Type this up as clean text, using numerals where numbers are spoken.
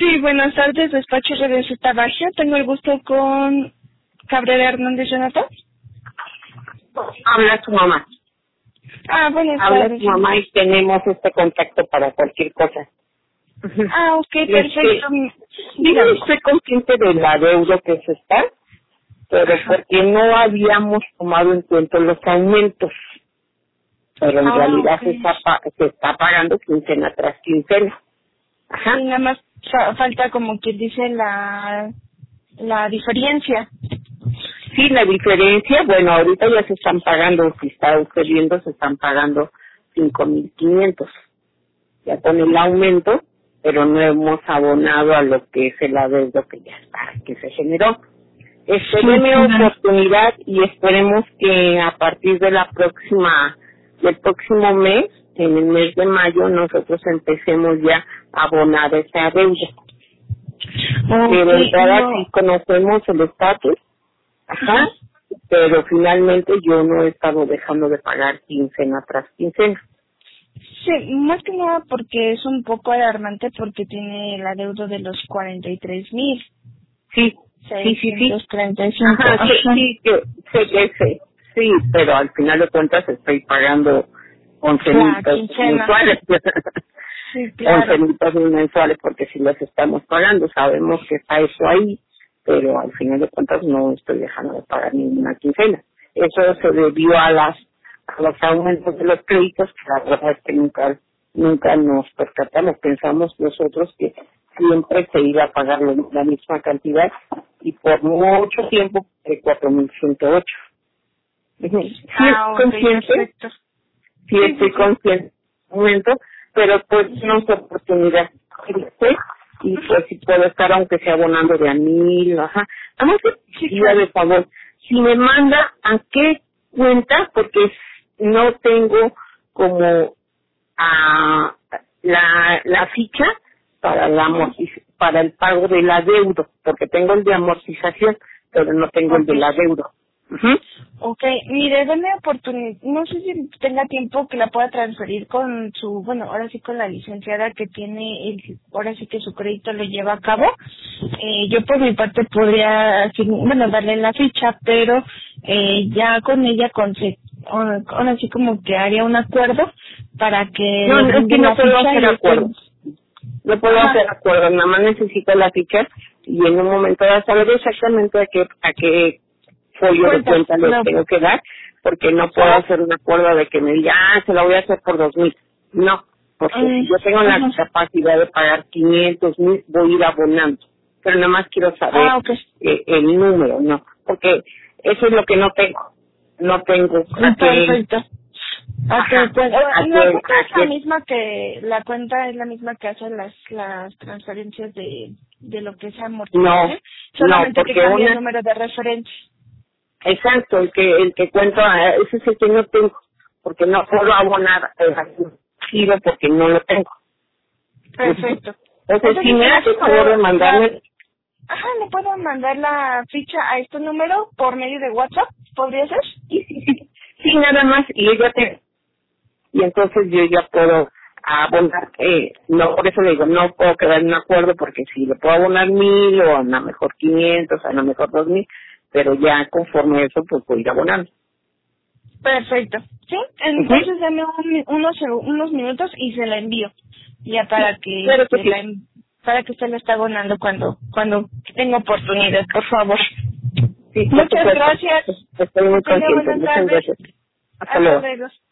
Sí, buenas tardes, despacho de Tabagia. Tengo el gusto con Cabrera Hernández Jonathan. Habla tu mamá. Buenas Habla tardes. tu mamá y tenemos este contacto para cualquier cosa. Ok, perfecto. Dígame. Estoy consciente de la deuda que se está, pero porque no habíamos tomado en cuenta los aumentos. Pero en realidad okay. se está pagando quincena tras quincena. Ajá. Sí, nada más falta como quien dice la diferencia. Sí, la diferencia, bueno, ahorita ya se están pagando, si está usted viendo, se están pagando 5,500. Ya con el aumento, pero no hemos abonado a lo que es el adeudo que ya está, que se generó. Deme oportunidad y esperemos que a partir de del próximo mes, en el mes de mayo, nosotros empecemos ya a abonar esa deuda. Pero ahora sí conocemos el estatus, ajá, pero finalmente yo no he estado dejando de pagar quincena tras quincena. Sí, más que nada porque es un poco alarmante porque tiene el adeudo de los 43,000. Sí. 635. Ajá, sí, pero al final de cuentas estoy pagando 11 mensuales. Sí, claro. 11 mensuales porque si los estamos pagando, sabemos que está eso ahí, pero al final de cuentas no estoy dejando de pagar ninguna quincena. Eso se debió a los aumentos de los créditos, que la verdad es que nunca nos percatamos, pensamos nosotros que siempre se iba a pagar la misma cantidad y por mucho tiempo de 4,108. Sí, Perfecto. Sí, estoy consciente en este momento, pero pues no es oportunidad y pues si puedo estar aunque sea abonando de a 1,000, ajá. Vamos a de favor, si me manda a qué cuenta, porque no tengo como la ficha para para el pago del adeudo, porque tengo el de amortización, pero no tengo el del adeudo. Ok, mire, denme oportunidad, no sé si tenga tiempo que la pueda transferir con ahora sí con la licenciada que tiene, ahora sí que su crédito lo lleva a cabo. Yo por mi parte podría, darle la ficha, pero ya con ella ahora sí como que haría un acuerdo para que... No, es que no puedo hacer acuerdo. No puedo hacer acuerdo, nada más necesito la ficha y en un momento de saber exactamente a qué folio de cuenta le tengo que dar, porque no puedo hacer un acuerdo de que me diga, se la voy a hacer por 2,000. No, porque si yo tengo la capacidad de pagar 500,000, voy a ir abonando. Pero nada más quiero saber el número, ¿no? Porque eso es lo que no tengo. No tengo. Perfecto. La cuenta es la misma la cuenta es la misma que hace las transferencias de lo que es amortización. Solamente que cambia el número de referencia. Exacto, el que cuento, ese es el que no tengo, porque no puedo abonar el giro porque no lo tengo. Perfecto. Entonces, si me hace favor de mandarme... ¿le puedo mandar la ficha a este número por medio de WhatsApp? ¿Podría ser? Sí, nada más, y entonces yo ya puedo abonar, no, por eso le digo, no puedo quedar en un acuerdo, porque si le puedo abonar 1,000 o a lo mejor 500, a lo mejor 2,000, pero ya conforme a eso pues voy a ir abonando. Perfecto. Sí, entonces dame unos minutos y se la envío, ya para que para que usted la esté abonando cuando tenga oportunidad, por favor. Sí, muchas gracias. Estoy muy consciente. Muchas gracias. Hasta luego.